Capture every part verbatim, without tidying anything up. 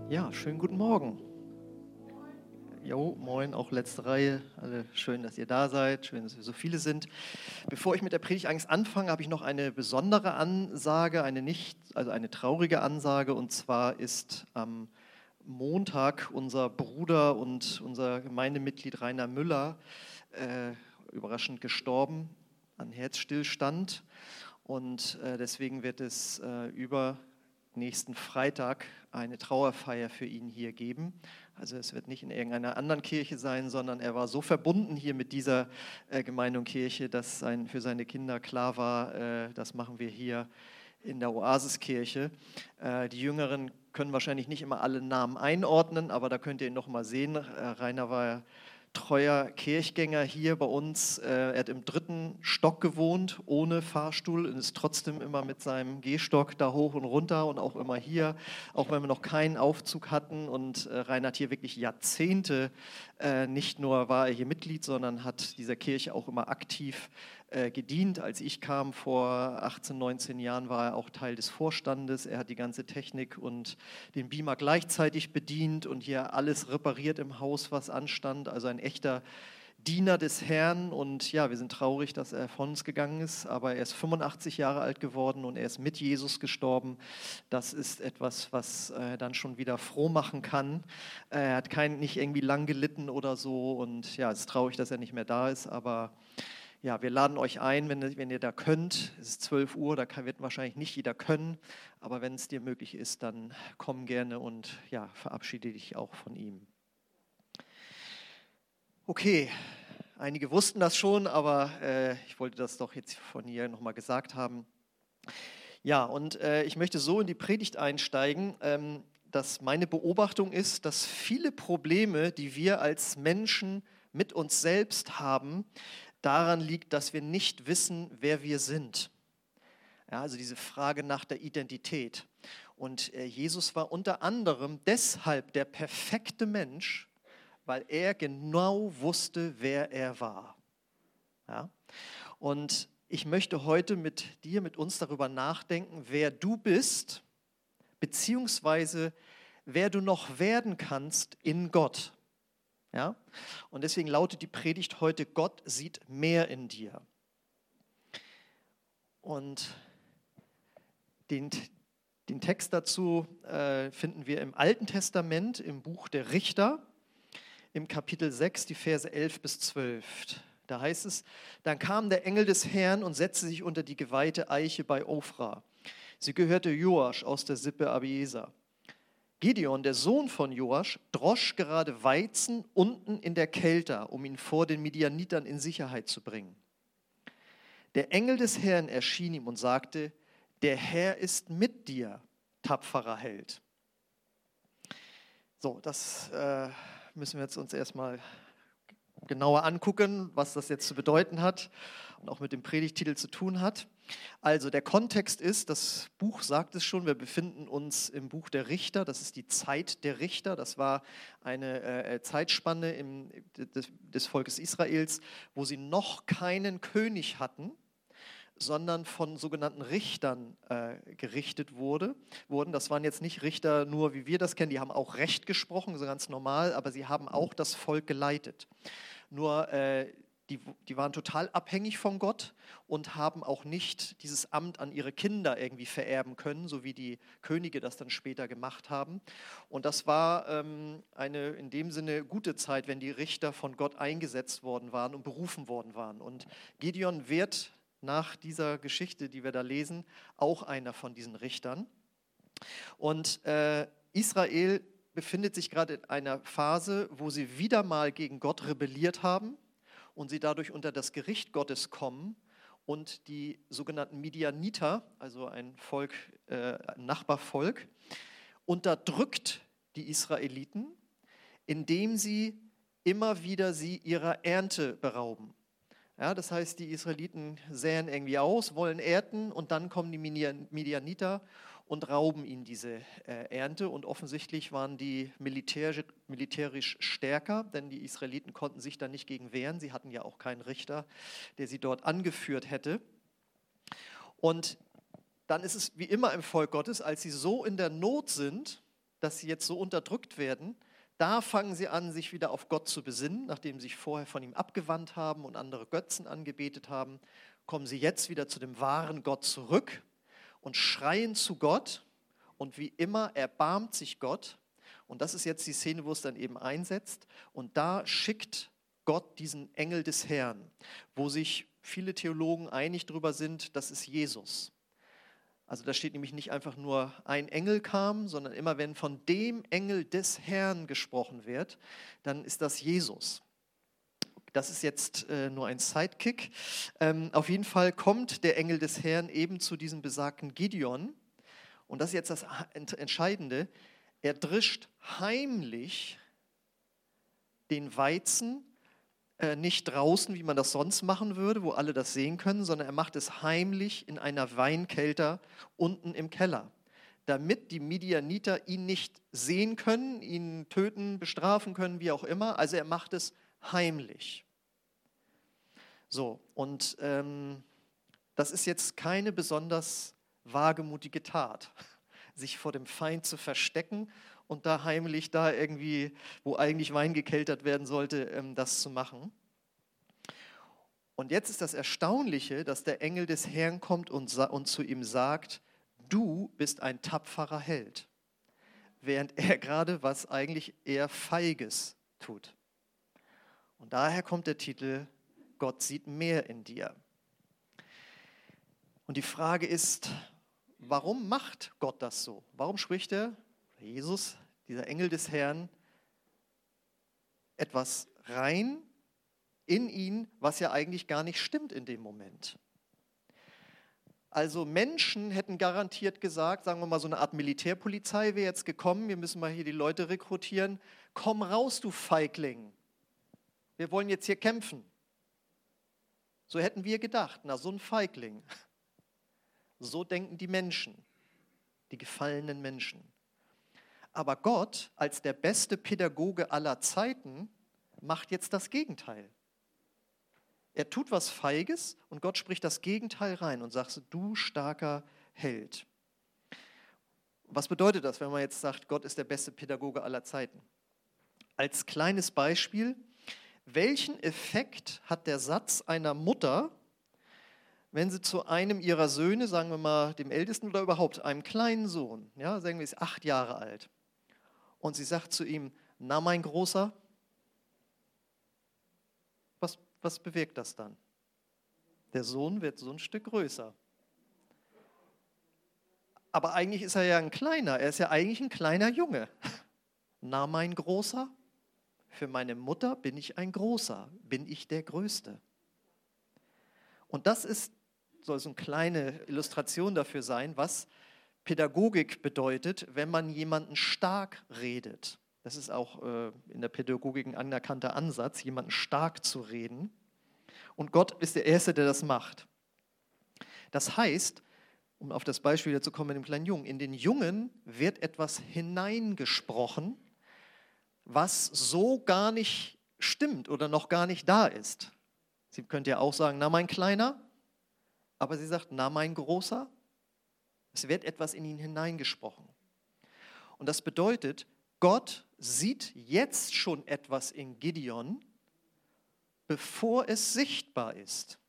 Ja, schönen guten Morgen. Jo, moin, auch letzte Reihe. Alle schön, dass ihr da seid. Schön, dass wir so viele sind. Bevor ich mit der Predigt eigentlich anfange, habe ich noch eine besondere Ansage, eine nicht, also eine traurige Ansage. Und zwar ist am Montag unser Bruder und unser Gemeindemitglied Rainer Müller äh, überraschend gestorben an Herzstillstand. Und äh, deswegen wird es äh, über nächsten Freitag eine Trauerfeier für ihn hier geben. Also es wird nicht in irgendeiner anderen Kirche sein, sondern er war so verbunden hier mit dieser äh, Gemeinde und Kirche, dass sein, für seine Kinder klar war, äh, das machen wir hier in der Oasiskirche. Äh, die Jüngeren können wahrscheinlich nicht immer alle Namen einordnen, aber da könnt ihr ihn noch mal sehen. Äh, Rainer war treuer Kirchgänger hier bei uns. Er hat im dritten Stock gewohnt, ohne Fahrstuhl, und ist trotzdem immer mit seinem Gehstock da hoch und runter und auch immer hier, auch wenn wir noch keinen Aufzug hatten. Und Rainer hat hier wirklich Jahrzehnte, nicht nur war er hier Mitglied, sondern hat dieser Kirche auch immer aktiv gedient. Als ich kam vor achtzehn, neunzehn Jahren, war er auch Teil des Vorstandes. Er hat die ganze Technik und den Beamer gleichzeitig bedient und hier alles repariert im Haus, was anstand. Also ein echter Diener des Herrn. Und ja, wir sind traurig, dass er von uns gegangen ist, aber er ist fünfundachtzig Jahre alt geworden und er ist mit Jesus gestorben. Das ist etwas, was äh, dann schon wieder froh machen kann. Er hat kein, nicht irgendwie lang gelitten oder so, und ja, es ist traurig, dass er nicht mehr da ist, aber ja, wir laden euch ein, wenn, wenn ihr da könnt. Es ist zwölf Uhr, da kann, wird wahrscheinlich nicht jeder können, aber wenn es dir möglich ist, dann komm gerne und ja, verabschiede dich auch von ihm. Okay, einige wussten das schon, aber äh, ich wollte das doch jetzt von hier nochmal gesagt haben. Ja, und äh, ich möchte so in die Predigt einsteigen, ähm, dass meine Beobachtung ist, dass viele Probleme, die wir als Menschen mit uns selbst haben, daran liegt, dass wir nicht wissen, wer wir sind. Ja, also diese Frage nach der Identität. Und äh, Jesus war unter anderem deshalb der perfekte Mensch, weil er genau wusste, wer er war. Ja? Und ich möchte heute mit dir, mit uns darüber nachdenken, wer du bist, beziehungsweise wer du noch werden kannst in Gott. Ja? Und deswegen lautet die Predigt heute: Gott sieht mehr in dir. Und den, den Text dazu äh, finden wir im Alten Testament, im Buch der Richter, im Kapitel sechs, die Verse elf bis zwölf. Da heißt es: Dann kam der Engel des Herrn und setzte sich unter die geweihte Eiche bei Ofra. Sie gehörte Joasch aus der Sippe Abieser. Gideon, der Sohn von Joasch, drosch gerade Weizen unten in der Kelter, um ihn vor den Midianitern in Sicherheit zu bringen. Der Engel des Herrn erschien ihm und sagte: Der Herr ist mit dir, tapferer Held. So, das äh, müssen wir jetzt uns erstmal genauer angucken, was das jetzt zu bedeuten hat und auch mit dem Predigttitel zu tun hat. Also der Kontext ist, das Buch sagt es schon, wir befinden uns im Buch der Richter, das ist die Zeit der Richter, das war eine äh, Zeitspanne im, des, des Volkes Israels, wo sie noch keinen König hatten, sondern von sogenannten Richtern äh, gerichtet wurde, wurden. Das waren jetzt nicht Richter nur, wie wir das kennen, die haben auch Recht gesprochen, so ganz normal, aber sie haben auch das Volk geleitet. Nur äh, die, die waren total abhängig von Gott und haben auch nicht dieses Amt an ihre Kinder irgendwie vererben können, so wie die Könige das dann später gemacht haben. Und das war ähm, eine in dem Sinne gute Zeit, wenn die Richter von Gott eingesetzt worden waren und berufen worden waren. Und Gideon wird nach dieser Geschichte, die wir da lesen, auch einer von diesen Richtern. Und äh, Israel befindet sich gerade in einer Phase, wo sie wieder mal gegen Gott rebelliert haben und sie dadurch unter das Gericht Gottes kommen und die sogenannten Midianiter, also ein Volk, äh, ein Nachbarvolk, unterdrückt die Israeliten, indem sie immer wieder sie ihrer Ernte berauben. Ja, das heißt, die Israeliten säen irgendwie aus, wollen ernten und dann kommen die Midianiter und rauben ihnen diese äh, Ernte. Und offensichtlich waren die militärisch, militärisch stärker, denn die Israeliten konnten sich da nicht gegen wehren. Sie hatten ja auch keinen Richter, der sie dort angeführt hätte. Und dann ist es wie immer im Volk Gottes, als sie so in der Not sind, dass sie jetzt so unterdrückt werden, da fangen sie an, sich wieder auf Gott zu besinnen, nachdem sie sich vorher von ihm abgewandt haben und andere Götzen angebetet haben, kommen sie jetzt wieder zu dem wahren Gott zurück und schreien zu Gott und wie immer erbarmt sich Gott. Und das ist jetzt die Szene, wo es dann eben einsetzt. Und da schickt Gott diesen Engel des Herrn, wo sich viele Theologen einig darüber sind, das ist Jesus. Also da steht nämlich nicht einfach nur ein Engel kam, sondern immer wenn von dem Engel des Herrn gesprochen wird, dann ist das Jesus. Das ist jetzt äh, nur ein Sidekick. Ähm, auf jeden Fall kommt der Engel des Herrn eben zu diesem besagten Gideon. Und das ist jetzt das Entscheidende. Er drischt heimlich den Weizen, äh, nicht draußen, wie man das sonst machen würde, wo alle das sehen können, sondern er macht es heimlich in einer Weinkelter unten im Keller, damit die Midianiter ihn nicht sehen können, ihn töten, bestrafen können, wie auch immer. Also er macht es heimlich. So, und ähm, das ist jetzt keine besonders wagemutige Tat, sich vor dem Feind zu verstecken und da heimlich, da irgendwie, wo eigentlich Wein gekeltert werden sollte, ähm, das zu machen. Und jetzt ist das Erstaunliche, dass der Engel des Herrn kommt und, und zu ihm sagt, du bist ein tapferer Held, während er gerade was eigentlich eher Feiges tut. Und daher kommt der Titel, Gott sieht mehr in dir. Und die Frage ist, warum macht Gott das so? Warum spricht er, Jesus, dieser Engel des Herrn, etwas rein in ihn, was ja eigentlich gar nicht stimmt in dem Moment? Also Menschen hätten garantiert gesagt, sagen wir mal, so eine Art Militärpolizei wäre jetzt gekommen, wir müssen mal hier die Leute rekrutieren, komm raus, du Feigling, wir wollen jetzt hier kämpfen. So hätten wir gedacht, na so ein Feigling. So denken die Menschen, die gefallenen Menschen. Aber Gott, als der beste Pädagoge aller Zeiten, macht jetzt das Gegenteil. Er tut was Feiges und Gott spricht das Gegenteil rein und sagt, du starker Held. Was bedeutet das, wenn man jetzt sagt, Gott ist der beste Pädagoge aller Zeiten? Als kleines Beispiel, welchen Effekt hat der Satz einer Mutter, wenn sie zu einem ihrer Söhne, sagen wir mal dem Ältesten oder überhaupt einem kleinen Sohn, ja, sagen wir, ist acht Jahre alt, und sie sagt zu ihm, na mein Großer, was, was bewirkt das dann? Der Sohn wird so ein Stück größer. Aber eigentlich ist er ja ein kleiner, er ist ja eigentlich ein kleiner Junge. Na mein Großer, für meine Mutter bin ich ein Großer, bin ich der Größte. Und das ist, soll so eine kleine Illustration dafür sein, was Pädagogik bedeutet, wenn man jemanden stark redet. Das ist auch äh, in der Pädagogik ein anerkannter Ansatz, jemanden stark zu reden. Und Gott ist der Erste, der das macht. Das heißt, um auf das Beispiel wieder zu kommen mit dem kleinen Jungen, in den Jungen wird etwas hineingesprochen, was so gar nicht stimmt oder noch gar nicht da ist. Sie könnte ja auch sagen, na mein Kleiner, aber sie sagt, na mein Großer. Es wird etwas in ihn hineingesprochen. Und das bedeutet, Gott sieht jetzt schon etwas in Gideon, bevor es sichtbar ist.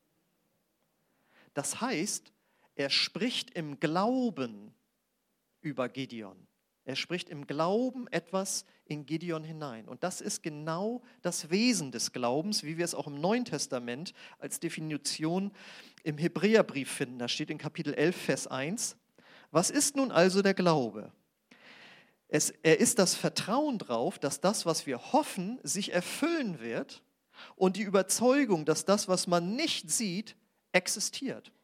Das heißt, er spricht im Glauben über Gideon. Er spricht im Glauben etwas in Gideon hinein. Und das ist genau das Wesen des Glaubens, wie wir es auch im Neuen Testament als Definition im Hebräerbrief finden. Da steht in Kapitel elf, Vers eins, was ist nun also der Glaube? Es, er ist das Vertrauen darauf, dass das, was wir hoffen, sich erfüllen wird und die Überzeugung, dass das, was man nicht sieht, existiert.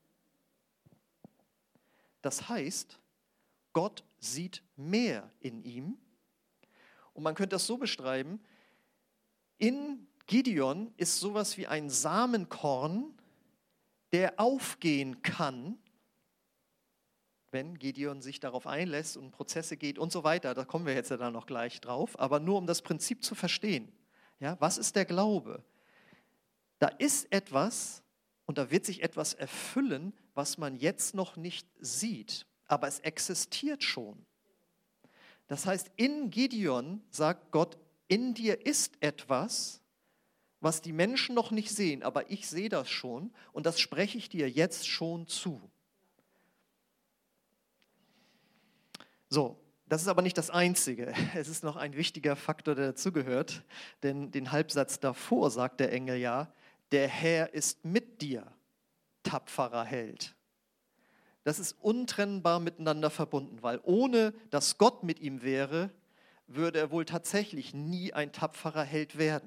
Das heißt, Gott sieht mehr in ihm. Und man könnte das so beschreiben, in Gideon ist sowas wie ein Samenkorn, der aufgehen kann, wenn Gideon sich darauf einlässt und Prozesse geht und so weiter. Da kommen wir jetzt ja dann noch gleich drauf. Aber nur um das Prinzip zu verstehen. Ja, was ist der Glaube? Da ist etwas und da wird sich etwas erfüllen, was man jetzt noch nicht sieht. Aber es existiert schon. Das heißt, in Gideon sagt Gott, in dir ist etwas, was die Menschen noch nicht sehen, aber ich sehe das schon und das spreche ich dir jetzt schon zu. So, das ist aber nicht das Einzige. Es ist noch ein wichtiger Faktor, der dazugehört, denn den Halbsatz davor sagt der Engel ja, der Herr ist mit dir, tapferer Held. Das ist untrennbar miteinander verbunden, weil ohne dass Gott mit ihm wäre, würde er wohl tatsächlich nie ein tapferer Held werden.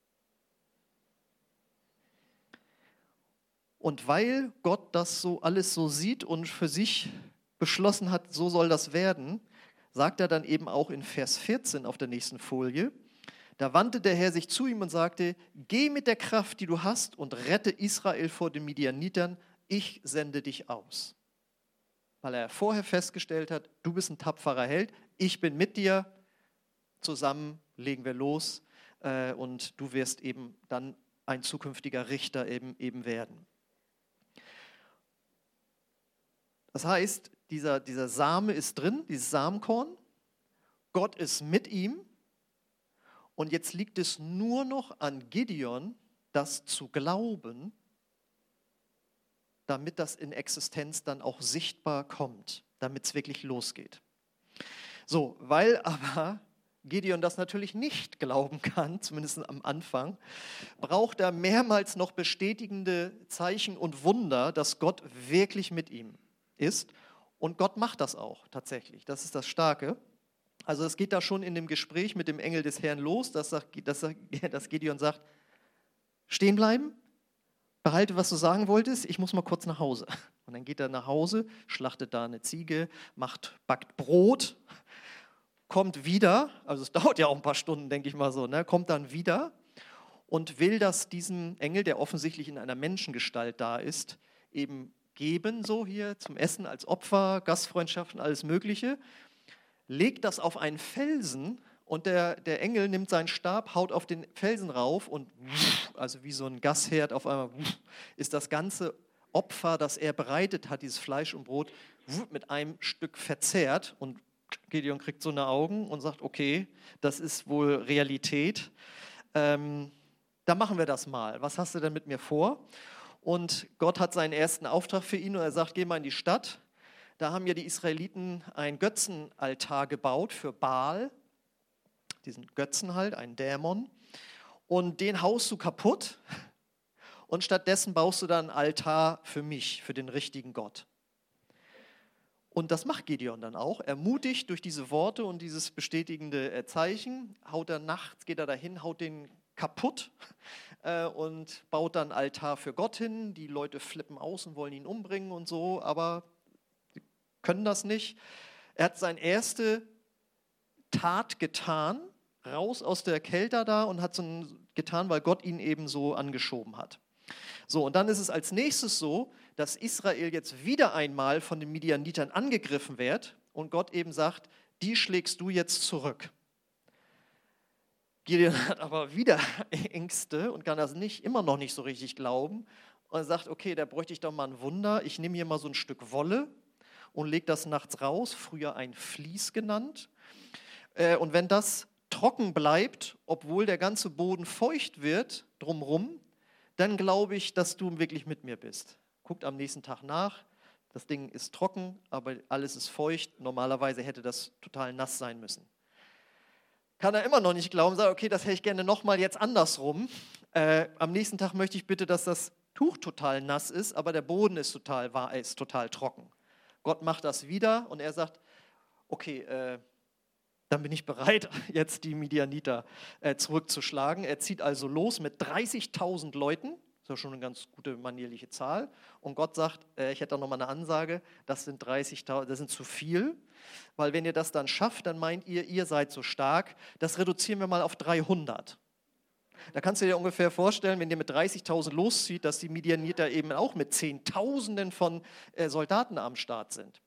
Und weil Gott das so alles so sieht und für sich beschlossen hat, so soll das werden, sagt er dann eben auch in Vers vierzehn auf der nächsten Folie, da wandte der Herr sich zu ihm und sagte, geh mit der Kraft, die du hast und rette Israel vor den Midianitern, ich sende dich aus. Weil er vorher festgestellt hat, du bist ein tapferer Held, ich bin mit dir, zusammen legen wir los äh, und du wirst eben dann ein zukünftiger Richter eben, eben werden. Das heißt, dieser, dieser Same ist drin, dieses Samenkorn, Gott ist mit ihm und jetzt liegt es nur noch an Gideon, das zu glauben, damit das in Existenz dann auch sichtbar kommt, damit es wirklich losgeht. So, weil aber Gideon das natürlich nicht glauben kann, zumindest am Anfang, braucht er mehrmals noch bestätigende Zeichen und Wunder, dass Gott wirklich mit ihm ist. Und Gott macht das auch tatsächlich. Das ist das Starke. Also es geht da schon in dem Gespräch mit dem Engel des Herrn los, dass, dass, dass Gideon sagt, stehen bleiben, behalte, was du sagen wolltest, ich muss mal kurz nach Hause. Und dann geht er nach Hause, schlachtet da eine Ziege, macht, backt Brot, kommt wieder, also es dauert ja auch ein paar Stunden, denke ich mal so, ne, kommt dann wieder und will das diesem Engel, der offensichtlich in einer Menschengestalt da ist, eben geben, so hier zum Essen als Opfer, Gastfreundschaften, alles Mögliche, legt das auf einen Felsen und der, der Engel nimmt seinen Stab, haut auf den Felsen rauf und also wie so ein Gasherd auf einmal ist das ganze Opfer, das er bereitet hat, dieses Fleisch und Brot, mit einem Stück verzehrt und Gideon kriegt so eine Augen und sagt, okay, das ist wohl Realität. Ähm, da machen wir das mal. Was hast du denn mit mir vor? Und Gott hat seinen ersten Auftrag für ihn und er sagt, geh mal in die Stadt. Da haben ja die Israeliten einen Götzenaltar gebaut für Baal, diesen Götzen halt, einen Dämon. Und den haust du kaputt und stattdessen baust du da einen Altar für mich, für den richtigen Gott. Und das macht Gideon dann auch. Ermutigt durch diese Worte und dieses bestätigende Zeichen, haut er nachts, geht er dahin, haut den kaputt äh, und baut dann einen Altar für Gott hin. Die Leute flippen aus und wollen ihn umbringen und so, aber sie können das nicht. Er hat seine erste Tat getan, raus aus der Kälte da und hat so getan, weil Gott ihn eben so angeschoben hat. So, und dann ist es als nächstes so, dass Israel jetzt wieder einmal von den Midianitern angegriffen wird und Gott eben sagt, die schlägst du jetzt zurück. Gideon hat aber wieder Ängste und kann das nicht, immer noch nicht so richtig glauben und sagt, okay, da bräuchte ich doch mal ein Wunder, ich nehme hier mal so ein Stück Wolle und lege das nachts raus, früher ein Vlies genannt. Und wenn das trocken bleibt, obwohl der ganze Boden feucht wird drumherum, dann glaube ich, dass du wirklich mit mir bist. Guckt am nächsten Tag nach, das Ding ist trocken, aber alles ist feucht. Normalerweise hätte das total nass sein müssen. Kann er immer noch nicht glauben, sagt, okay, das hätte ich gerne nochmal jetzt andersrum. Äh, am nächsten Tag möchte ich bitte, dass das Tuch total nass ist, aber der Boden ist total, war, ist total trocken. Gott macht das wieder und er sagt, okay, äh, dann bin ich bereit, jetzt die Midianiter äh, zurückzuschlagen. Er zieht also los mit dreißigtausend Leuten, das ist ja schon eine ganz gute manierliche Zahl. Und Gott sagt, äh, ich hätte da nochmal eine Ansage, das sind dreißigtausend, das sind zu viel, weil wenn ihr das dann schafft, dann meint ihr, ihr seid so stark, das reduzieren wir mal auf dreihundert. Da kannst du dir ungefähr vorstellen, wenn ihr mit dreißigtausend loszieht, dass die Midianiter eben auch mit Zehntausenden von äh, Soldaten am Start sind.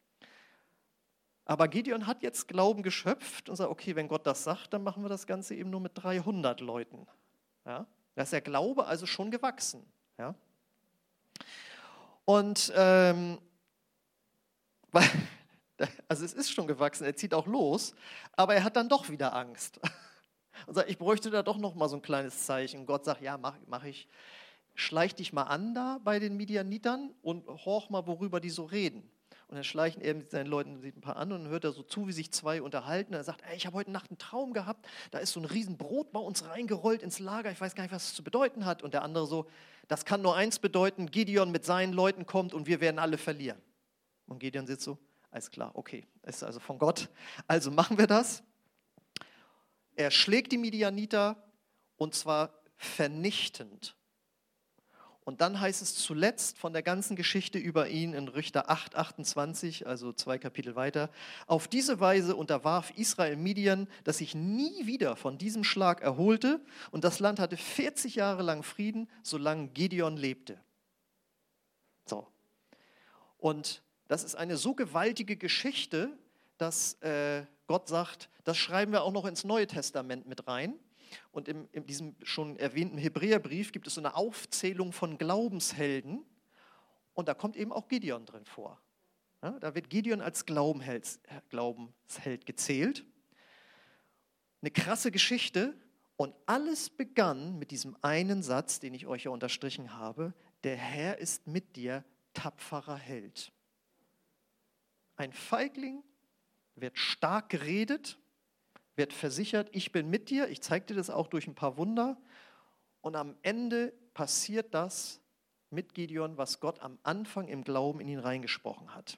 Aber Gideon hat jetzt Glauben geschöpft und sagt, okay, wenn Gott das sagt, dann machen wir das Ganze eben nur mit dreihundert Leuten. Ja? Da ist der Glaube also schon gewachsen. Ja? Und ähm, weil, Also es ist schon gewachsen, er zieht auch los, aber er hat dann doch wieder Angst. Und sagt, ich bräuchte da doch noch mal so ein kleines Zeichen. Gott sagt, ja, mach, mach ich. Schleich dich mal an da bei den Midianitern und horch mal, worüber die so reden. Und dann schleichen er mit seinen Leuten ein paar an und dann hört er so zu, wie sich zwei unterhalten. Er sagt, ey, ich habe heute Nacht einen Traum gehabt, da ist so ein Riesenbrot bei uns reingerollt ins Lager, ich weiß gar nicht, was es zu bedeuten hat. Und der andere so, das kann nur eins bedeuten, Gideon mit seinen Leuten kommt und wir werden alle verlieren. Und Gideon sitzt so, alles klar, okay, ist also von Gott. Also machen wir das. Er schlägt die Midianiter und zwar vernichtend. Und dann heißt es zuletzt von der ganzen Geschichte über ihn in Richter acht, achtundzwanzig, also zwei Kapitel weiter, auf diese Weise unterwarf Israel Midian, das sich nie wieder von diesem Schlag erholte und das Land hatte vierzig Jahre lang Frieden, solange Gideon lebte. So. Und das ist eine so gewaltige Geschichte, dass äh, Gott sagt, das schreiben wir auch noch ins Neue Testament mit rein. Und in, in diesem schon erwähnten Hebräerbrief gibt es so eine Aufzählung von Glaubenshelden. Und da kommt eben auch Gideon drin vor. Ja, da wird Gideon als Glaubensheld, Glaubensheld gezählt. Eine krasse Geschichte. Und alles begann mit diesem einen Satz, den ich euch ja unterstrichen habe. Der Herr ist mit dir, tapferer Held. Ein Feigling wird stark geredet, wird versichert, ich bin mit dir, ich zeige dir das auch durch ein paar Wunder. Und am Ende passiert das mit Gideon, was Gott am Anfang im Glauben in ihn reingesprochen hat.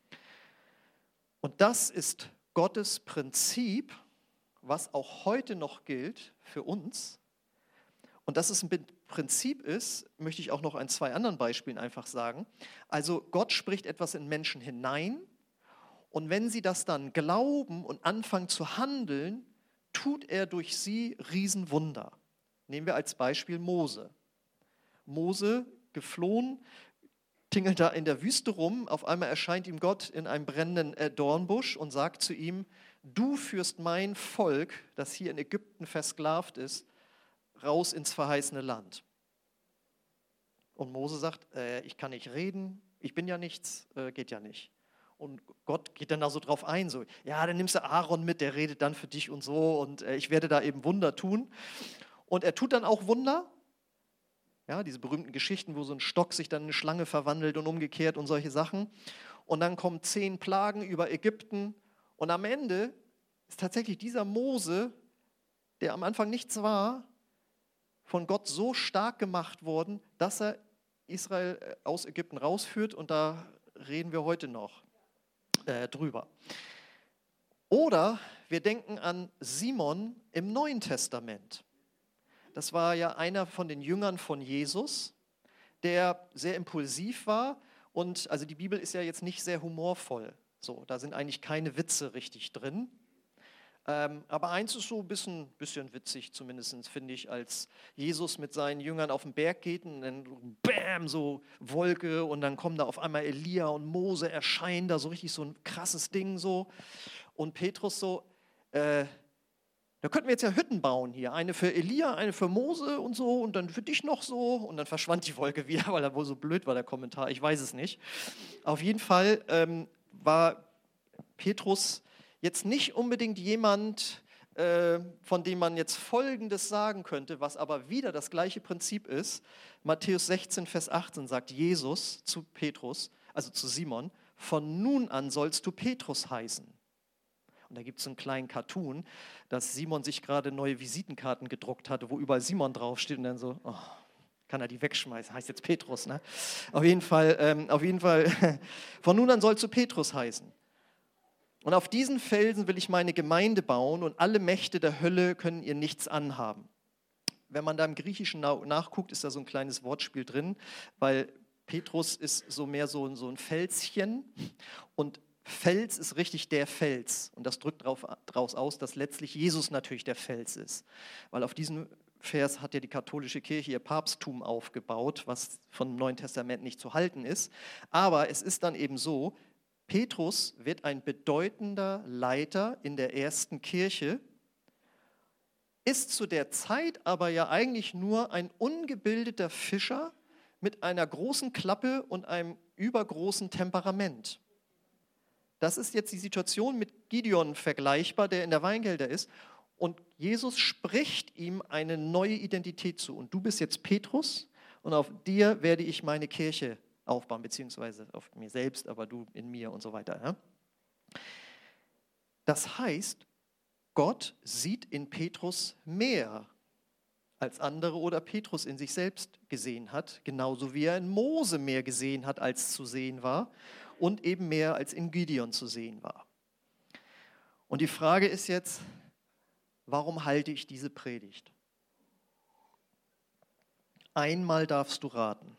Und das ist Gottes Prinzip, was auch heute noch gilt für uns. Und dass es ein Prinzip ist, möchte ich auch noch an zwei anderen Beispielen einfach sagen. Also Gott spricht etwas in Menschen hinein. Und wenn sie das dann glauben und anfangen zu handeln, tut er durch sie Riesenwunder. Nehmen wir als Beispiel Mose. Mose, geflohen, tingelt da in der Wüste rum. Auf einmal erscheint ihm Gott in einem brennenden Dornbusch und sagt zu ihm, du führst mein Volk, das hier in Ägypten versklavt ist, raus ins verheißene Land. Und Mose sagt, äh, ich kann nicht reden, ich bin ja nichts, äh, geht ja nicht. Und Gott geht dann da so drauf ein, so, ja, dann nimmst du Aaron mit, der redet dann für dich und so und äh, ich werde da eben Wunder tun. Und er tut dann auch Wunder, ja, diese berühmten Geschichten, wo so ein Stock sich dann in eine Schlange verwandelt und umgekehrt und solche Sachen. Und dann kommen zehn Plagen über Ägypten und am Ende ist tatsächlich dieser Mose, der am Anfang nichts war, von Gott so stark gemacht worden, dass er Israel aus Ägypten rausführt und da reden wir heute noch drüber. Oder wir denken an Simon im Neuen Testament. Das war ja einer von den Jüngern von Jesus, der sehr impulsiv war und also die Bibel ist ja jetzt nicht sehr humorvoll. So, da sind eigentlich keine Witze richtig drin. Ähm, aber eins ist so ein bisschen, bisschen witzig, zumindest finde ich, als Jesus mit seinen Jüngern auf den Berg geht und dann bam, so Wolke und dann kommen da auf einmal Elia und Mose erscheinen, da so richtig so ein krasses Ding so. Und Petrus so, äh, da könnten wir jetzt ja Hütten bauen hier, eine für Elia, eine für Mose und so und dann für dich noch so. Und dann verschwand die Wolke wieder, weil er wohl so blöd war, der Kommentar, ich weiß es nicht. Auf jeden Fall ähm, war Petrus jetzt nicht unbedingt jemand, äh, von dem man jetzt Folgendes sagen könnte, was aber wieder das gleiche Prinzip ist. Matthäus sechzehn, Vers achtzehn sagt Jesus zu Petrus, also zu Simon, von nun an sollst du Petrus heißen. Und da gibt es einen kleinen Cartoon, dass Simon sich gerade neue Visitenkarten gedruckt hatte, wo überall Simon draufsteht und dann so, oh, kann er die wegschmeißen, heißt jetzt Petrus, ne? Auf jeden Fall, ähm, auf jeden Fall, von nun an sollst du Petrus heißen. Und auf diesen Felsen will ich meine Gemeinde bauen und alle Mächte der Hölle können ihr nichts anhaben. Wenn man da im Griechischen nachguckt, ist da so ein kleines Wortspiel drin, weil Petrus ist so mehr so, so ein Felschen und Fels ist richtig der Fels. Und das drückt drauf, draus aus, dass letztlich Jesus natürlich der Fels ist. Weil auf diesen Vers hat ja die katholische Kirche ihr Papsttum aufgebaut, was vom Neuen Testament nicht zu halten ist. Aber es ist dann eben so, Petrus wird ein bedeutender Leiter in der ersten Kirche, ist zu der Zeit aber ja eigentlich nur ein ungebildeter Fischer mit einer großen Klappe und einem übergroßen Temperament. Das ist jetzt die Situation mit Gideon vergleichbar, der in der Weinkelder ist. Und Jesus spricht ihm eine neue Identität zu. Und du bist jetzt Petrus und auf dir werde ich meine Kirche aufbauen, beziehungsweise auf mir selbst, aber du in mir und so weiter. Ja? Das heißt, Gott sieht in Petrus mehr als andere oder Petrus in sich selbst gesehen hat, genauso wie er in Mose mehr gesehen hat, als zu sehen war und eben mehr als in Gideon zu sehen war. Und die Frage ist jetzt, warum halte ich diese Predigt? Einmal darfst du raten.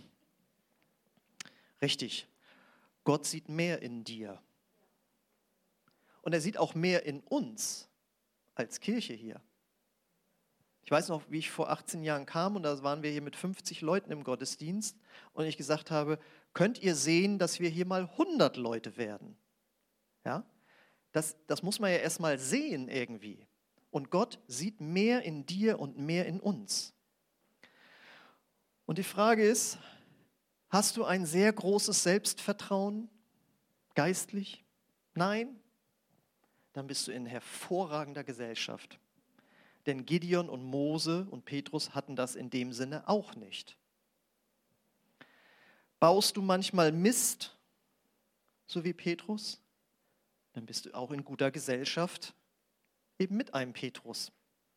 Richtig, Gott sieht mehr in dir. Und er sieht auch mehr in uns als Kirche hier. Ich weiß noch, wie ich vor achtzehn Jahren kam und da waren wir hier mit fünfzig Leuten im Gottesdienst und ich gesagt habe, könnt ihr sehen, dass wir hier mal hundert Leute werden? Ja? Das, das muss man ja erst mal sehen irgendwie. Und Gott sieht mehr in dir und mehr in uns. Und die Frage ist, hast du ein sehr großes Selbstvertrauen, geistlich? Nein? Dann bist du in hervorragender Gesellschaft. Denn Gideon und Mose und Petrus hatten das in dem Sinne auch nicht. Baust du manchmal Mist, so wie Petrus? Dann bist du auch in guter Gesellschaft, eben mit einem Petrus.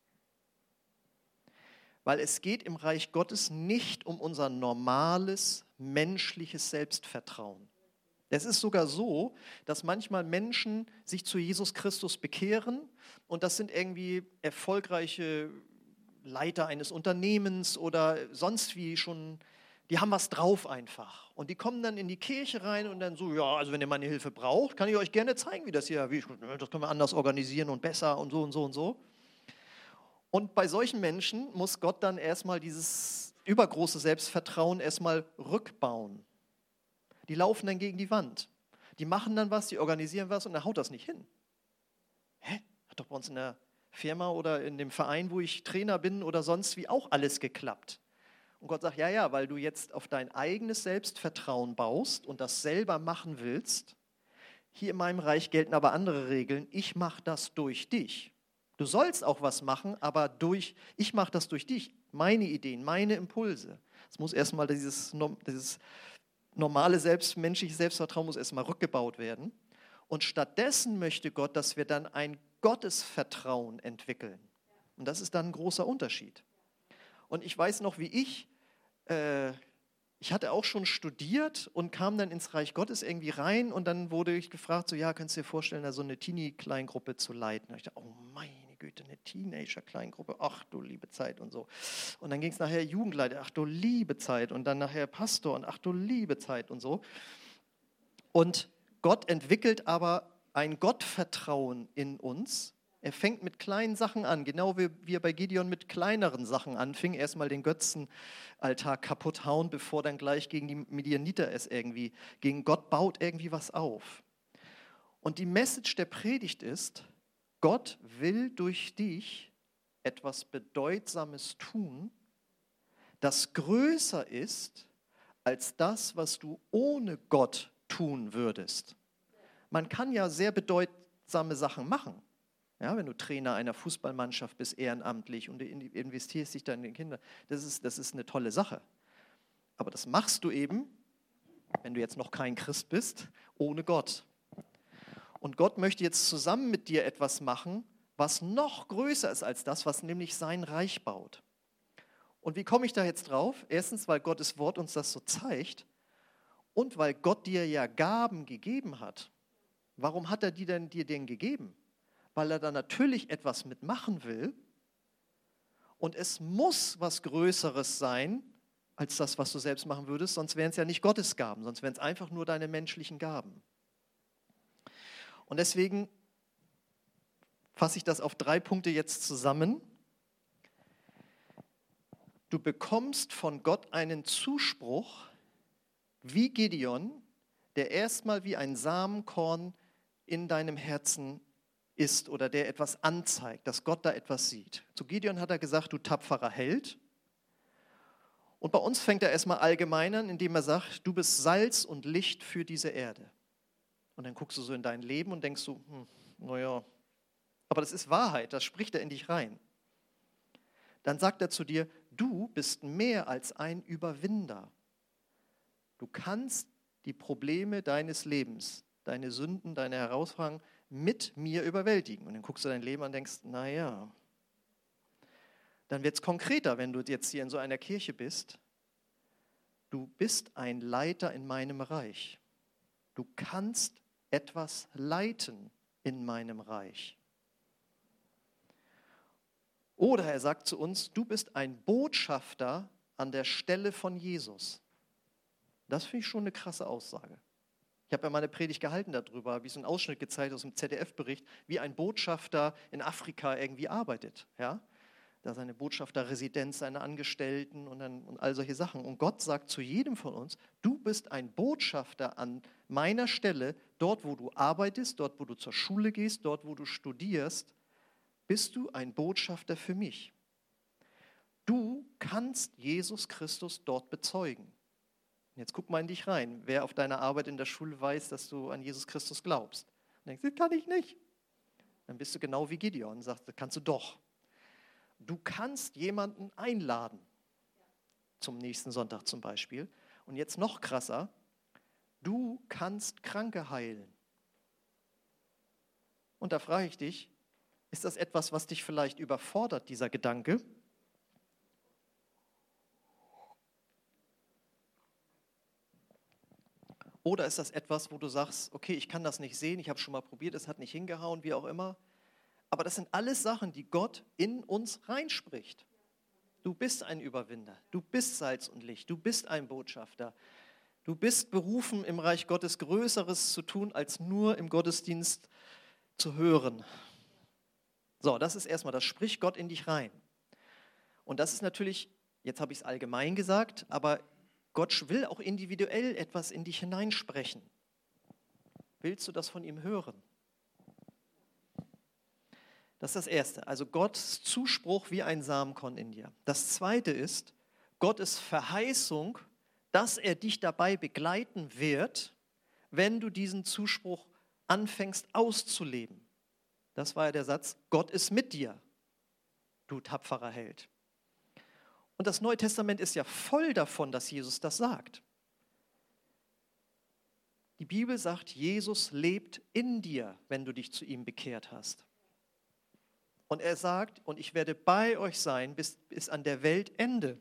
Weil es geht im Reich Gottes nicht um unser normales, menschliches Selbstvertrauen. Es ist sogar so, dass manchmal Menschen sich zu Jesus Christus bekehren und das sind irgendwie erfolgreiche Leiter eines Unternehmens oder sonst wie schon, die haben was drauf einfach. Und die kommen dann in die Kirche rein und dann so, ja, also wenn ihr meine Hilfe braucht, kann ich euch gerne zeigen, wie das hier, wie, das können wir anders organisieren und besser und so und so und so. Und bei solchen Menschen muss Gott dann erstmal dieses übergroße Selbstvertrauen erstmal rückbauen. Die laufen dann gegen die Wand. Die machen dann was, die organisieren was und dann haut das nicht hin. Hä? Hat doch bei uns in der Firma oder in dem Verein, wo ich Trainer bin oder sonst wie auch alles geklappt. Und Gott sagt, ja, ja, weil du jetzt auf dein eigenes Selbstvertrauen baust und das selber machen willst. Hier in meinem Reich gelten aber andere Regeln. Ich mache das durch dich. Du sollst auch was machen, aber durch, ich mache das durch dich. Meine Ideen, meine Impulse. Es muss erstmal dieses, dieses normale Selbst, menschliche Selbstvertrauen muss erstmal rückgebaut werden. Und stattdessen möchte Gott, dass wir dann ein Gottesvertrauen entwickeln. Und das ist dann ein großer Unterschied. Und ich weiß noch, wie ich, äh, ich hatte auch schon studiert und kam dann ins Reich Gottes irgendwie rein und dann wurde ich gefragt, so ja, kannst du dir vorstellen, da so eine Teenie-Kleingruppe zu leiten? Und ich dachte, oh meine Güte, eine Teenager-Kleingruppe, ach du liebe Zeit und so. Und dann ging es nachher Jugendleiter, ach du liebe Zeit und dann nachher Pastor und ach du liebe Zeit und so. Und Gott entwickelt aber ein Gottvertrauen in uns. Er fängt mit kleinen Sachen an, genau wie, wie er bei Gideon mit kleineren Sachen anfing. Erstmal den Götzenaltar kaputt hauen, bevor dann gleich gegen die Midianiter es irgendwie, gegen Gott baut irgendwie was auf. Und die Message der Predigt ist, Gott will durch dich etwas Bedeutsames tun, das größer ist als das, was du ohne Gott tun würdest. Man kann ja sehr bedeutsame Sachen machen. Ja, wenn du Trainer einer Fußballmannschaft bist, ehrenamtlich und du investierst dich dann in die Kinder, das ist, das ist eine tolle Sache. Aber das machst du eben, wenn du jetzt noch kein Christ bist, ohne Gott. Und Gott möchte jetzt zusammen mit dir etwas machen, was noch größer ist als das, was nämlich sein Reich baut. Und wie komme ich da jetzt drauf? Erstens, weil Gottes Wort uns das so zeigt und weil Gott dir ja Gaben gegeben hat. Warum hat er die denn dir denn gegeben? Weil er da natürlich etwas mitmachen will und es muss was Größeres sein, als das, was du selbst machen würdest, sonst wären es ja nicht Gottes Gaben, sonst wären es einfach nur deine menschlichen Gaben. Und deswegen fasse ich das auf drei Punkte jetzt zusammen. Du bekommst von Gott einen Zuspruch, wie Gideon, der erstmal wie ein Samenkorn in deinem Herzen ist oder der etwas anzeigt, dass Gott da etwas sieht. Zu Gideon hat er gesagt, du tapferer Held. Und bei uns fängt er erstmal allgemein an, indem er sagt, du bist Salz und Licht für diese Erde. Und dann guckst du so in dein Leben und denkst so, hm, naja, aber das ist Wahrheit, das spricht er in dich rein. Dann sagt er zu dir, du bist mehr als ein Überwinder. Du kannst die Probleme deines Lebens, deine Sünden, deine Herausforderungen mit mir überwältigen. Und dann guckst du dein Leben an und denkst, naja, dann wird es konkreter, wenn du jetzt hier in so einer Kirche bist. Du bist ein Leiter in meinem Reich. Du kannst etwas leiten in meinem Reich. Oder er sagt zu uns, du bist ein Botschafter an der Stelle von Jesus. Das finde ich schon eine krasse Aussage. Ich habe ja mal eine Predigt gehalten darüber, habe ich so einen Ausschnitt gezeigt aus dem Z D F-Bericht, wie ein Botschafter in Afrika irgendwie arbeitet. Ja? Da seine Botschafterresidenz, seine Angestellten und, dann, und all solche Sachen. Und Gott sagt zu jedem von uns, du bist ein Botschafter an meiner Stelle, dort wo du arbeitest, dort wo du zur Schule gehst, dort wo du studierst, bist du ein Botschafter für mich. Du kannst Jesus Christus dort bezeugen. Jetzt guck mal in dich rein, wer auf deiner Arbeit in der Schule weiß, dass du an Jesus Christus glaubst. Und denkst, das kann ich nicht. Dann bist du genau wie Gideon und sagst, das kannst du doch. Du kannst jemanden einladen, zum nächsten Sonntag zum Beispiel. Und jetzt noch krasser, du kannst Kranke heilen. Und da frage ich dich, ist das etwas, was dich vielleicht überfordert, dieser Gedanke? Oder ist das etwas, wo du sagst, okay, ich kann das nicht sehen, ich habe schon mal probiert, es hat nicht hingehauen, wie auch immer. Aber das sind alles Sachen, die Gott in uns reinspricht. Du bist ein Überwinder, du bist Salz und Licht, du bist ein Botschafter. Du bist berufen, im Reich Gottes Größeres zu tun, als nur im Gottesdienst zu hören. So, das ist erstmal, das spricht Gott in dich rein. Und das ist natürlich, jetzt habe ich es allgemein gesagt, aber Gott will auch individuell etwas in dich hineinsprechen. Willst du das von ihm hören? Das ist das Erste. Also Gottes Zuspruch wie ein Samenkorn in dir. Das Zweite ist Gottes Verheißung, dass er dich dabei begleiten wird, wenn du diesen Zuspruch anfängst auszuleben. Das war ja der Satz, Gott ist mit dir, du tapferer Held. Und das Neue Testament ist ja voll davon, dass Jesus das sagt. Die Bibel sagt, Jesus lebt in dir, wenn du dich zu ihm bekehrt hast. Und er sagt, und ich werde bei euch sein bis, bis an der Weltende.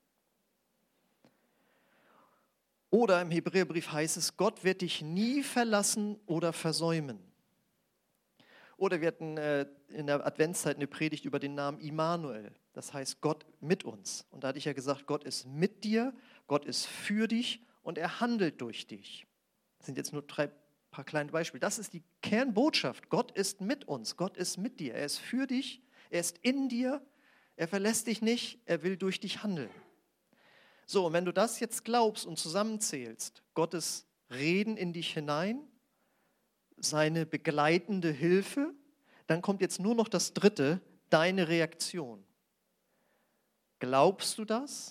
Oder im Hebräerbrief heißt es, Gott wird dich nie verlassen oder versäumen. Oder wir hatten äh, in der Adventszeit eine Predigt über den Namen Immanuel. Das heißt Gott mit uns. Und da hatte ich ja gesagt, Gott ist mit dir, Gott ist für dich und er handelt durch dich. Das sind jetzt nur drei paar kleine Beispiele. Das ist die Kernbotschaft. Gott ist mit uns, Gott ist mit dir. Er ist für dich, er ist in dir, er verlässt dich nicht, er will durch dich handeln. So, und wenn du das jetzt glaubst und zusammenzählst, Gottes Reden in dich hinein, seine begleitende Hilfe, dann kommt jetzt nur noch das Dritte, deine Reaktion. Glaubst du das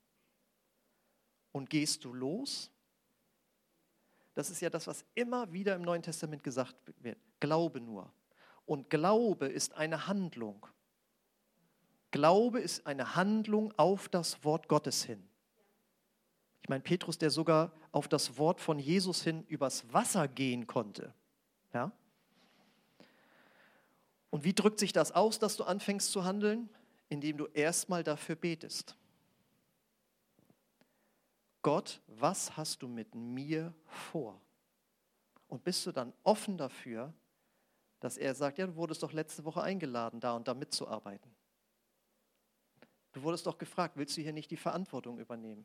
und gehst du los? Das ist ja das, was immer wieder im Neuen Testament gesagt wird. Glaube nur. Und Glaube ist eine Handlung. Glaube ist eine Handlung auf das Wort Gottes hin. Ich meine, Petrus, der sogar auf das Wort von Jesus hin übers Wasser gehen konnte. Ja? Und wie drückt sich das aus, dass du anfängst zu handeln? Indem du erstmal dafür betest. Gott, was hast du mit mir vor? Und bist du dann offen dafür, dass er sagt, ja, du wurdest doch letzte Woche eingeladen, da und da mitzuarbeiten. Du wurdest doch gefragt, willst du hier nicht die Verantwortung übernehmen?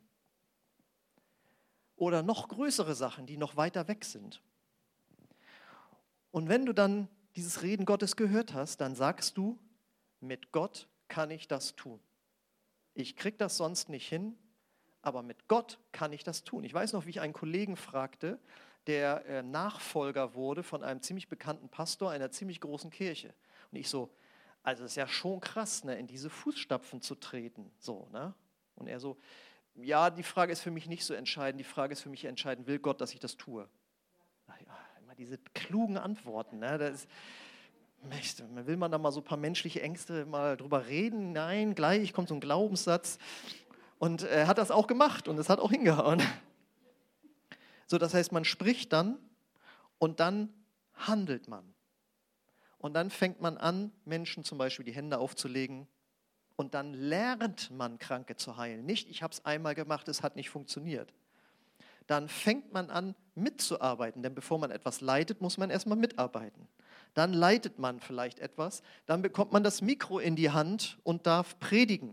Oder noch größere Sachen, die noch weiter weg sind. Und wenn du dann dieses Reden Gottes gehört hast, dann sagst du, mit Gott kann ich das tun. Ich kriege das sonst nicht hin, aber mit Gott kann ich das tun. Ich weiß noch, wie ich einen Kollegen fragte, der äh, Nachfolger wurde von einem ziemlich bekannten Pastor einer ziemlich großen Kirche. Und ich so, also es ist ja schon krass, ne, in diese Fußstapfen zu treten. So, ne? Und er so, ja, die Frage ist für mich nicht so entscheidend. Die Frage ist für mich entscheidend, will Gott, dass ich das tue? Ja, diese klugen Antworten. Ne? Das ist, will man da mal so ein paar menschliche Ängste mal drüber reden? Nein, gleich kommt so ein Glaubenssatz. Und er hat das auch gemacht und es hat auch hingehauen. So, das heißt, man spricht dann und dann handelt man. Und dann fängt man an, Menschen zum Beispiel die Hände aufzulegen. Und dann lernt man, Kranke zu heilen. Nicht, ich habe es einmal gemacht, es hat nicht funktioniert. Dann fängt man an, mitzuarbeiten. Denn bevor man etwas leitet, muss man erstmal mitarbeiten. Dann leitet man vielleicht etwas. Dann bekommt man das Mikro in die Hand und darf predigen.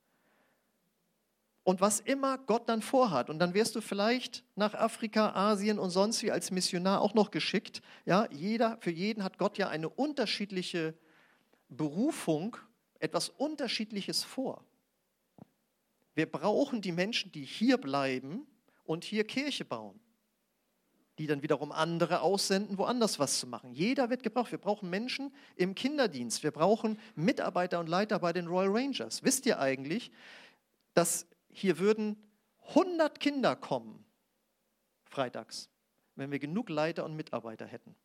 Und was immer Gott dann vorhat. Und dann wirst du vielleicht nach Afrika, Asien und sonst wie als Missionar auch noch geschickt. Ja, jeder, für jeden hat Gott ja eine unterschiedliche Berufung, etwas Unterschiedliches vor. Wir brauchen die Menschen, die hier bleiben und hier Kirche bauen. Die dann wiederum andere aussenden, woanders was zu machen. Jeder wird gebraucht. Wir brauchen Menschen im Kinderdienst. Wir brauchen Mitarbeiter und Leiter bei den Royal Rangers. Wisst ihr eigentlich, dass hier würden hundert Kinder kommen, freitags, wenn wir genug Leiter und Mitarbeiter hätten.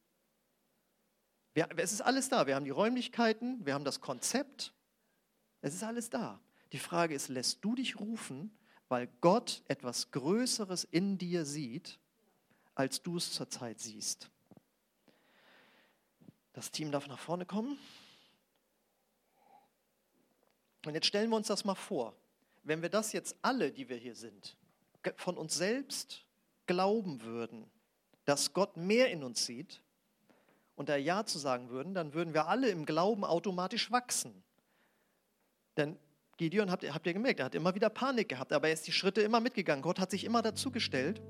Wir, es ist alles da. Wir haben die Räumlichkeiten, wir haben das Konzept. Es ist alles da. Die Frage ist, lässt du dich rufen, weil Gott etwas Größeres in dir sieht, als du es zurzeit siehst? Das Team darf nach vorne kommen. Und jetzt stellen wir uns das mal vor. Wenn wir das jetzt alle, die wir hier sind, von uns selbst glauben würden, dass Gott mehr in uns sieht und da Ja zu sagen würden, dann würden wir alle im Glauben automatisch wachsen. Denn Gideon, habt ihr, habt ihr gemerkt, er hat immer wieder Panik gehabt, aber er ist die Schritte immer mitgegangen. Gott hat sich immer dazugestellt.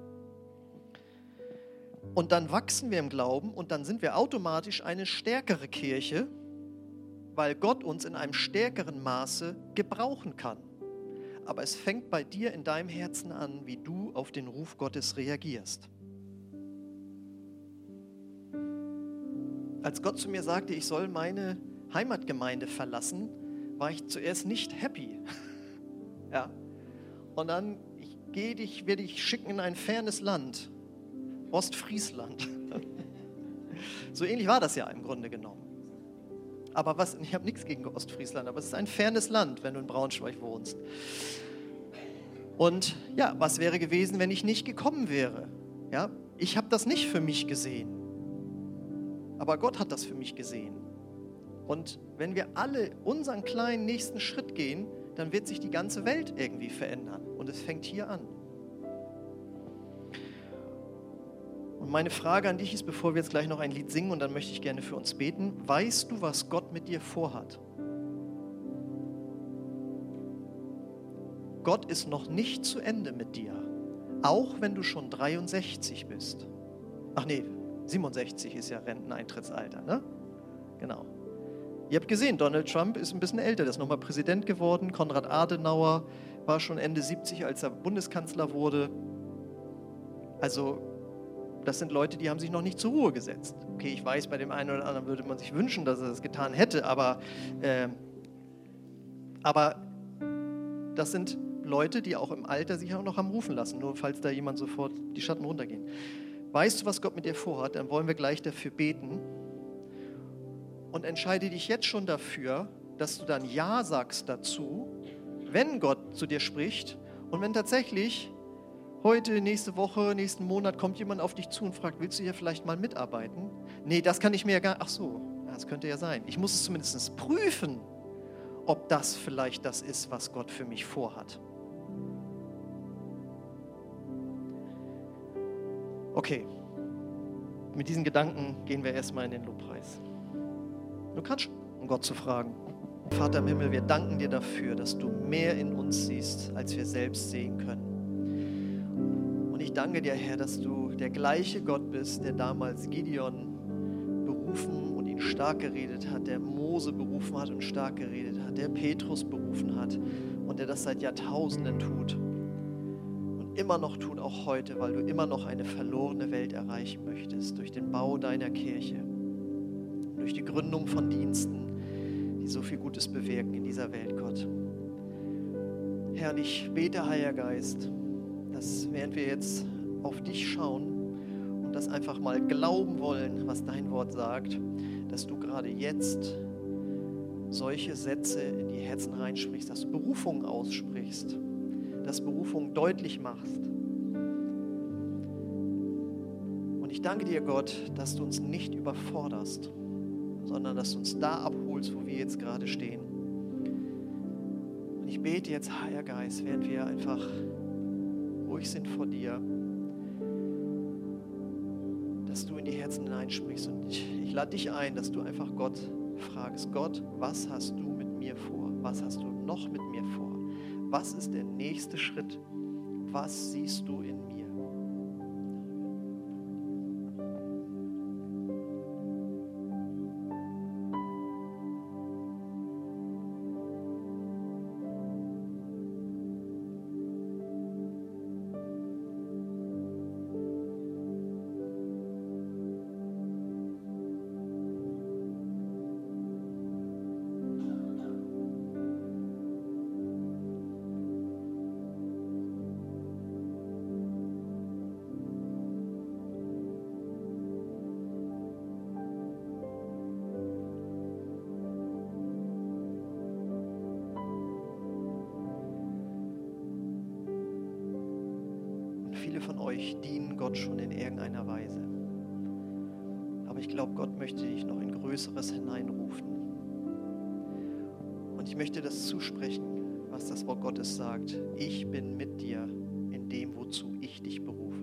Und dann wachsen wir im Glauben und dann sind wir automatisch eine stärkere Kirche, weil Gott uns in einem stärkeren Maße gebrauchen kann. Aber es fängt bei dir in deinem Herzen an, wie du auf den Ruf Gottes reagierst. Als Gott zu mir sagte, ich soll meine Heimatgemeinde verlassen, war ich zuerst nicht happy. Ja. Und dann, ich gehe dich, werde ich schicken in ein fernes Land, Ostfriesland. So ähnlich war das ja im Grunde genommen. Aber was, ich habe nichts gegen Ostfriesland, aber es ist ein fernes Land, wenn du in Braunschweig wohnst. Und ja, was wäre gewesen, wenn ich nicht gekommen wäre? Ja, ich habe das nicht für mich gesehen, aber Gott hat das für mich gesehen. Und wenn wir alle unseren kleinen nächsten Schritt gehen, dann wird sich die ganze Welt irgendwie verändern. Und es fängt hier an. Und meine Frage an dich ist, bevor wir jetzt gleich noch ein Lied singen und dann möchte ich gerne für uns beten, weißt du, was Gott mit dir vorhat? Gott ist noch nicht zu Ende mit dir, auch wenn du schon dreiundsechzig bist. Ach nee, siebenundsechzig ist ja Renteneintrittsalter, ne? Genau. Ihr habt gesehen, Donald Trump ist ein bisschen älter, der ist nochmal Präsident geworden. Konrad Adenauer war schon Ende siebzig, als er Bundeskanzler wurde. Also das sind Leute, die haben sich noch nicht zur Ruhe gesetzt. Okay, ich weiß, bei dem einen oder anderen würde man sich wünschen, dass er das getan hätte, aber, äh, aber das sind Leute, die auch im Alter sich auch noch haben rufen lassen, nur falls da jemand sofort die Schatten runtergehen. Weißt du, was Gott mit dir vorhat? Dann wollen wir gleich dafür beten. Und entscheide dich jetzt schon dafür, dass du dann Ja sagst dazu, wenn Gott zu dir spricht und wenn tatsächlich heute, nächste Woche, nächsten Monat kommt jemand auf dich zu und fragt, willst du hier vielleicht mal mitarbeiten? Nee, das kann ich mir ja gar nicht, ach so, das könnte ja sein. Ich muss es zumindest prüfen, ob das vielleicht das ist, was Gott für mich vorhat. Okay, mit diesen Gedanken gehen wir erstmal in den Lobpreis. Du kannst, um Gott zu fragen. Vater im Himmel, wir danken dir dafür, dass du mehr in uns siehst, als wir selbst sehen können. Und ich danke dir, Herr, dass du der gleiche Gott bist, der damals Gideon berufen und ihn stark geredet hat, der Mose berufen hat und stark geredet hat, der Petrus berufen hat und der das seit Jahrtausenden tut und immer noch tut, auch heute, weil du immer noch eine verlorene Welt erreichen möchtest durch den Bau deiner Kirche. Durch die Gründung von Diensten, die so viel Gutes bewirken in dieser Welt, Gott. Herr, und ich bete, Heiliger Geist, dass während wir jetzt auf dich schauen und das einfach mal glauben wollen, was dein Wort sagt, dass du gerade jetzt solche Sätze in die Herzen reinsprichst, dass du Berufung aussprichst, dass Berufung deutlich machst. Und ich danke dir, Gott, dass du uns nicht überforderst, sondern dass du uns da abholst, wo wir jetzt gerade stehen. Und ich bete jetzt, Heiliger Geist, während wir einfach ruhig sind vor dir, dass du in die Herzen hineinsprichst. Und ich, ich lade dich ein, dass du einfach Gott fragst, Gott, was hast du mit mir vor? Was hast du noch mit mir vor? Was ist der nächste Schritt? Was siehst du in mir? Viele von euch dienen Gott schon in irgendeiner Weise. Aber ich glaube, Gott möchte dich noch in Größeres hineinrufen. Und ich möchte das zusprechen, was das Wort Gottes sagt. Ich bin mit dir in dem, wozu ich dich berufe.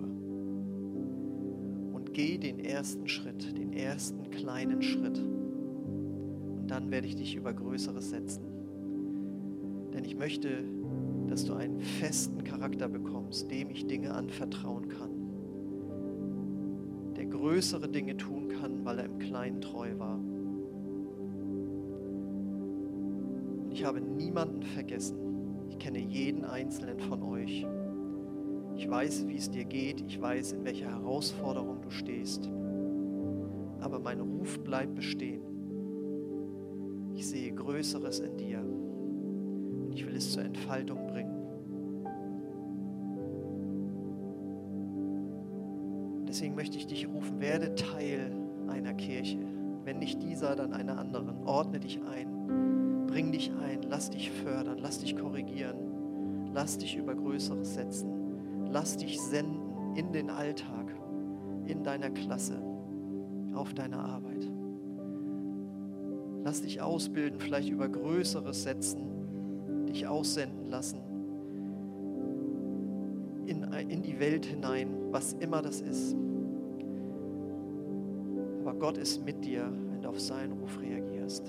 Und geh den ersten Schritt, den ersten kleinen Schritt. Und dann werde ich dich über Größeres setzen. Denn ich möchte, dass du einen festen Charakter bekommst, dem ich Dinge anvertrauen kann. Der größere Dinge tun kann, weil er im Kleinen treu war. Und ich habe niemanden vergessen. Ich kenne jeden einzelnen von euch. Ich weiß, wie es dir geht. Ich weiß, in welcher Herausforderung du stehst. Aber mein Ruf bleibt bestehen. Ich sehe Größeres in dir. Ich will es zur Entfaltung bringen. Deswegen möchte ich dich rufen, werde Teil einer Kirche. Wenn nicht dieser, dann einer anderen. Ordne dich ein, bring dich ein, lass dich fördern, lass dich korrigieren, lass dich über Größeres setzen, lass dich senden in den Alltag, in deiner Klasse, auf deiner Arbeit. Lass dich ausbilden, vielleicht über Größeres setzen, dich aussenden lassen in, in die Welt hinein, was immer das ist. Aber Gott ist mit dir, wenn du auf seinen Ruf reagierst.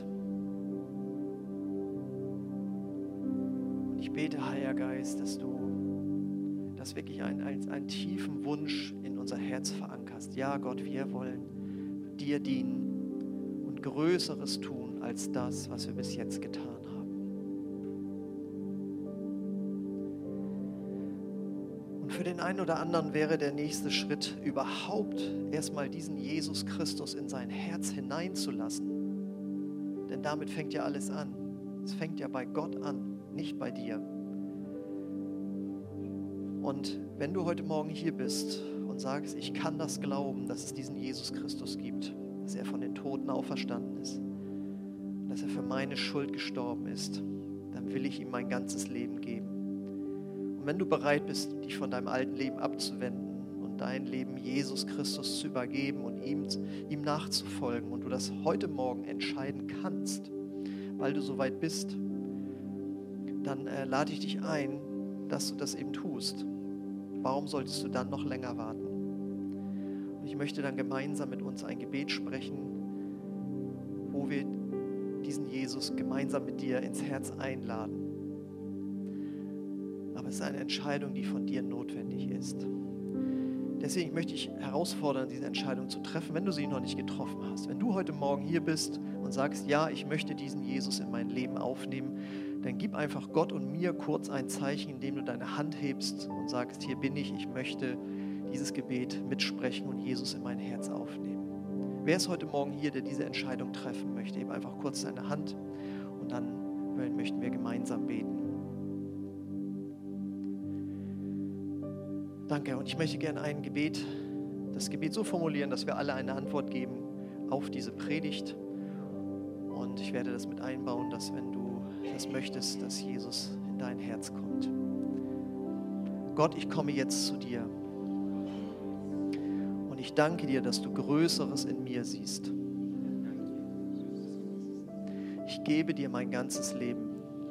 Und ich bete, Heiliger Geist, dass du das wirklich einen, einen, einen tiefen Wunsch in unser Herz verankerst. Ja, Gott, wir wollen dir dienen und Größeres tun als das, was wir bis jetzt getan haben. Für den einen oder anderen wäre der nächste Schritt, überhaupt erstmal diesen Jesus Christus in sein Herz hineinzulassen. Denn damit fängt ja alles an. Es fängt ja bei Gott an, nicht bei dir. Und wenn du heute Morgen hier bist und sagst, ich kann das glauben, dass es diesen Jesus Christus gibt, dass er von den Toten auferstanden ist, dass er für meine Schuld gestorben ist, dann will ich ihm mein ganzes Leben geben. Wenn du bereit bist, dich von deinem alten Leben abzuwenden und dein Leben Jesus Christus zu übergeben und ihm, ihm nachzufolgen und du das heute Morgen entscheiden kannst, weil du so weit bist, dann äh, lade ich dich ein, dass du das eben tust. Warum solltest du dann noch länger warten? Und ich möchte dann gemeinsam mit uns ein Gebet sprechen, wo wir diesen Jesus gemeinsam mit dir ins Herz einladen. Aber es ist eine Entscheidung, die von dir notwendig ist. Deswegen möchte ich herausfordern, diese Entscheidung zu treffen, wenn du sie noch nicht getroffen hast. Wenn du heute Morgen hier bist und sagst, ja, ich möchte diesen Jesus in mein Leben aufnehmen, dann gib einfach Gott und mir kurz ein Zeichen, indem du deine Hand hebst und sagst, hier bin ich, ich möchte dieses Gebet mitsprechen und Jesus in mein Herz aufnehmen. Wer ist heute Morgen hier, der diese Entscheidung treffen möchte? Heb einfach kurz deine Hand und dann möchten wir gemeinsam beten. Danke, und ich möchte gerne ein Gebet das Gebet so formulieren, dass wir alle eine Antwort geben auf diese Predigt. Und ich werde das mit einbauen, dass wenn du das möchtest, dass Jesus in dein Herz kommt. Gott, ich komme jetzt zu dir. Und ich danke dir, dass du Größeres in mir siehst. Ich gebe dir mein ganzes Leben.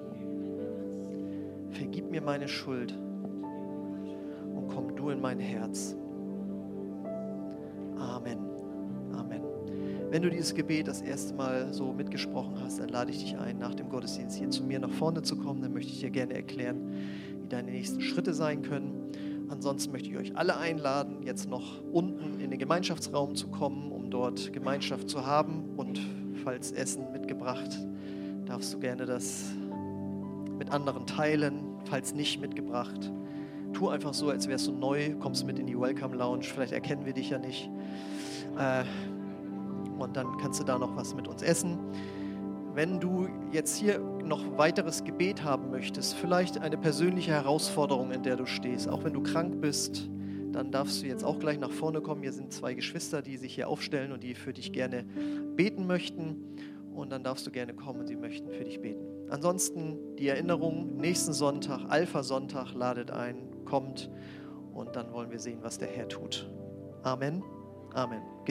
Vergib mir meine Schuld und komm du in mein Herz. Amen. Amen. Wenn du dieses Gebet das erste Mal so mitgesprochen hast, dann lade ich dich ein, nach dem Gottesdienst hier zu mir nach vorne zu kommen. Dann möchte ich dir gerne erklären, wie deine nächsten Schritte sein können. Ansonsten möchte ich euch alle einladen, jetzt noch unten in den Gemeinschaftsraum zu kommen, um dort Gemeinschaft zu haben. Und falls Essen mitgebracht, darfst du gerne das mit anderen teilen. Falls nicht mitgebracht, tu einfach so, als wärst du neu, kommst mit in die Welcome Lounge, vielleicht erkennen wir dich ja nicht. Äh, und dann kannst du da noch was mit uns essen. Wenn du jetzt hier noch weiteres Gebet haben möchtest, vielleicht eine persönliche Herausforderung, in der du stehst, auch wenn du krank bist, dann darfst du jetzt auch gleich nach vorne kommen. Hier sind zwei Geschwister, die sich hier aufstellen und die für dich gerne beten möchten. Und dann darfst du gerne kommen und sie möchten für dich beten. Ansonsten die Erinnerung, nächsten Sonntag, Alpha-Sonntag, ladet ein, kommt und dann wollen wir sehen, was der Herr tut. Amen. Amen.